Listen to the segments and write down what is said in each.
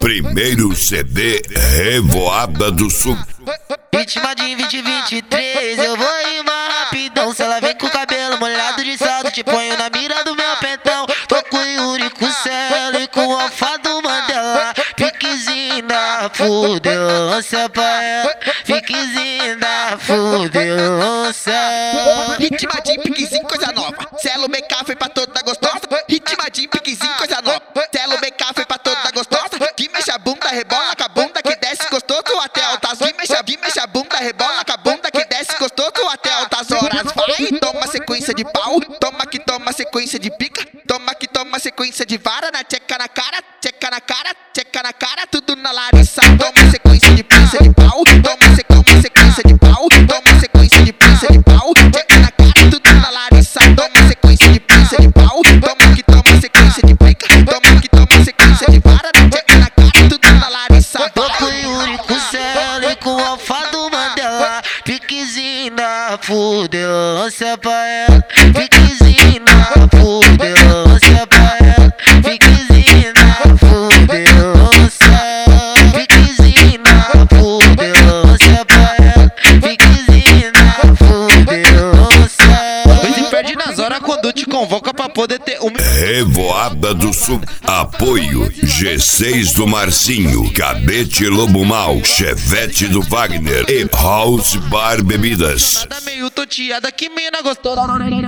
Primeiro CD Revoada do Sul. Vítima de 2023, eu vou rimar rapidão. Se ela vem com o cabelo molhado de salto, te ponho na mira do meu pentão. Tô com o Yuri, com o Celo e com o Alfa do Mandela. Piquezinho da fudelância pra ela, piquezinho da fudelância. Ritma de piquezinho, coisa nova. Celo BK foi pra toda gostosa. Ritma de piquezinho, coisa nova. Celo BK foi pra toda gostosa. Que mexe a bunda, rebola com a bunda que desce gostoso até altas horas. Que mexe a bunda, rebola com a bunda que desce gostoso até altas horas. Vai, toma sequência de pau. Toma que toma sequência de pica. Toma que toma sequência de vara. Na tcheca na cara, tcheca na cara, tcheca na cara. Tudo na Larissa. Toma sequência de pinça de pau. Toma sequência de pau. Toma sequência de pinça de pau. Tcheca na cara, tudo na Larissa. Toma sequência de pinça de pau. Toma que toma sequência de pica. Toma que toma sequência de vara. Na tcheca na cara, tudo na Larissa. Tô com o Yuri, com o Celo e com o Alfa do Mandela. Piquezinho da fudelância pra ela, piquezinho da fudelância pra ela, piquezinho da fudelância, piquezinho da fudelância pra ela, piquezinho da fudelância. Pois se perde nas horas quando te convoca pra poder ter um. Revoada do Sul. Apoio G6 do Marcinho, Cadete Lobo Mal, Chevette do Wagner e House Bar Bebidas. Nada meio toteada, que mina gostosa.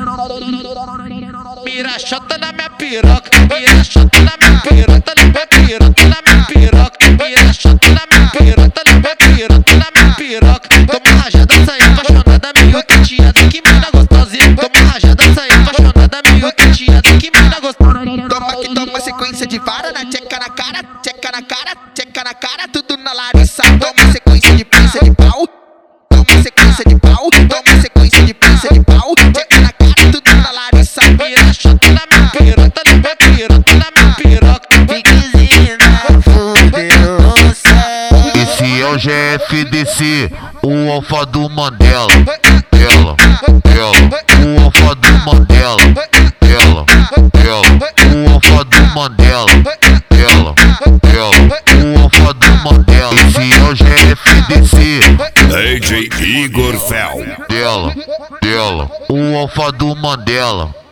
Mira chota na minha piroca, mira chota na minha piroca, na minha piroca, na minha piroca. Mira chota na minha piroca, na minha piroca, na minha piroca. Toma rajada, sai apaixonada, meio toteada, que mina gostosa. Toma rajada, sai apaixonada, meio toteada, que mina gostosa. Toma que toma sequência de vara. Na tcheca na cara, tcheca na cara, tcheca na cara. Tudo na Larissa. Toma sequência de pinça de pau. Toma sequência de pau. Toma sequência de pinça de pau. Tcheca na cara, tudo na Larissa. Mira chota na minha piroca, na minha piroca, na minha piroca. Piquezinho da fudelância. Esse é o GFDC, o Alfa do Mandela. Ela, o Alfa do Mandela. Ela, o Alfa do Mandela. Ela, o Alfa do Mandela. Esse é o GFDC. DJ Igor Fel. Dela, o Alfa do Mandela.